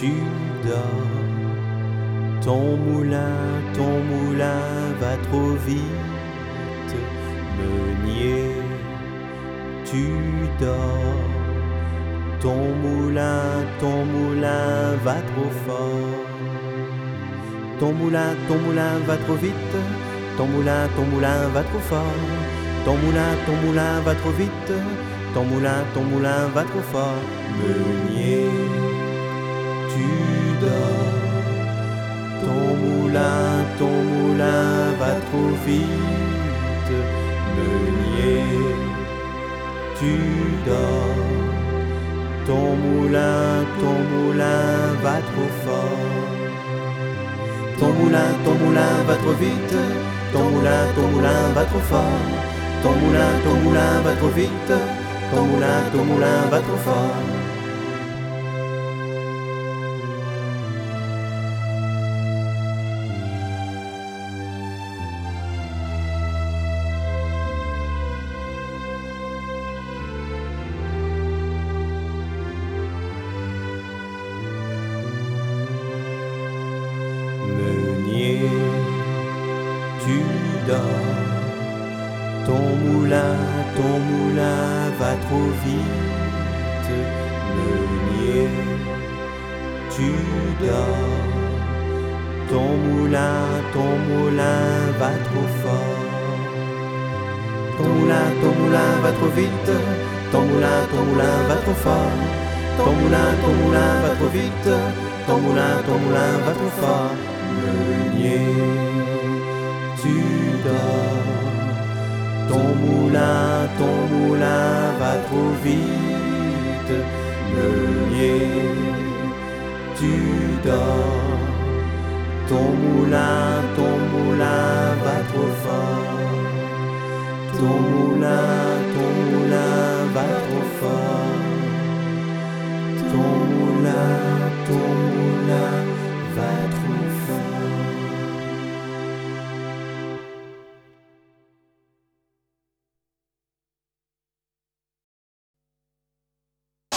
tu dors. Ton moulin va trop vite. Meunier, tu dors. Ton moulin va trop fort. Ton moulin va trop vite. Ton moulin va trop fort. Ton moulin va trop vite. Ton moulin va trop fort. Meunier, tu dors. Ton moulin va trop vite. Meunier, tu dors. Ton moulin va trop fort. Ton moulin va trop vite. Ton moulin va trop fort. Ton moulin va trop vite. Ton moulin va trop fort. Meunier, tu dors. Ton moulin va trop vite. Meunier, tu dors. Ton moulin va trop fort. Ton moulin va trop vite. Ton moulin va trop fort. Ton moulin va trop vite. Ton moulin va trop fort. Meunier, tu dors. Ton moulin va trop vite. Meunier, tu dors. Ton moulin va trop fort. Ton moulin